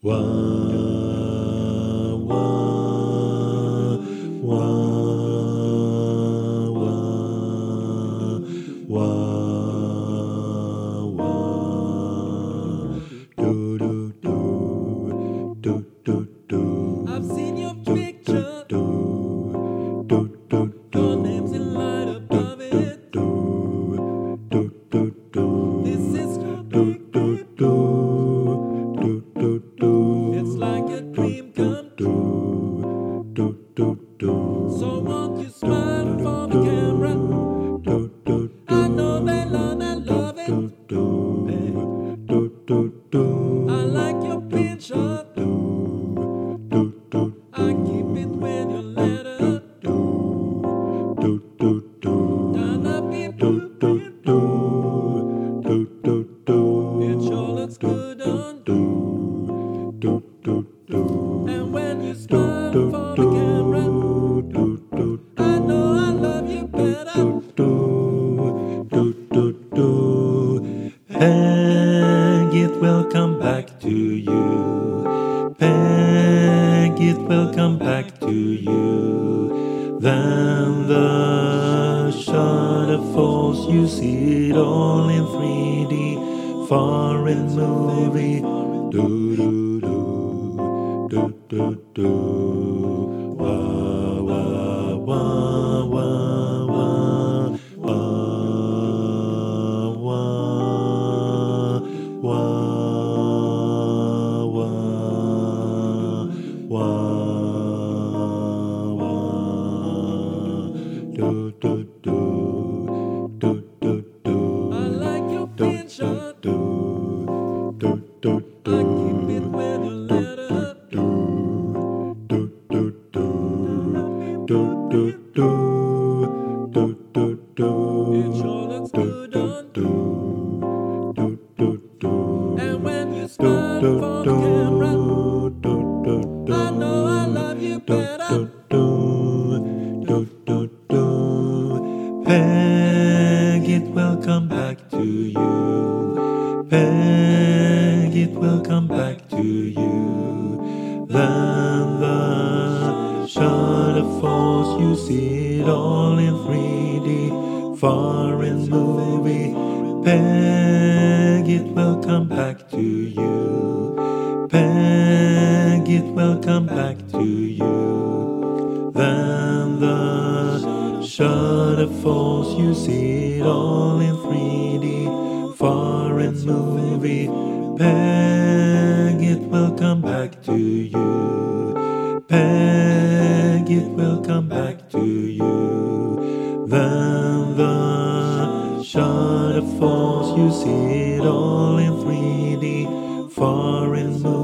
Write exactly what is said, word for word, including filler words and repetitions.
Wah, wah, wah, wah, wah, wah. Do, do, do, do, do, do. I've seen your Do, picture, do, do, do, do. your name's in light above it. Do, do, do, do. This is your Do, big do, baby. do, do, do, do. It's like a dream come true. Do, do, do. So won't you smile for the camera? Do, do, do. I know they learn and love it. Do, do, do, do, do. I like your picture. Do, do, do, I keep it with your letter. do, do, do, do. Done up in Do, blue. do, do, do, do, do. It sure looks good on Do, do, do, do. And when you smile Do, for do, the camera, do, do, do. I know I love you better. Do, do, do, do, do. Peg, it will come back to you. Peg, it will come back to you. Then the shutter falls, you see it all in three D. Foreign movie. Do, do, do, do, do, do. Wah, wah, wah, wah, wah. Wah, wah, wah, wah, wah, wah. Do, do, do, do, do, do. I like your Do, picture. do, do, do, do. I keep it with your letter. Do, do, do, do. Do, do, do. Do, do, do. It sure looks good on Do, do, do, do. And when you Do, smile do, for the do. camera, Do, do, do. I know I love you Do, better. do, do, do, do. Peg, it will come back to you. Peg, it will come back to you. Then the shutter falls, you see it all in three D. Foreign movie. Peg, it will come back to you. Peg, it will come back to you. Then the shutter falls, you see it all in three D. Foreign movie. Peg, it will come back to you. Peg, it will come back to you. Then the shutter falls, you see it all in three D. Foreign movie.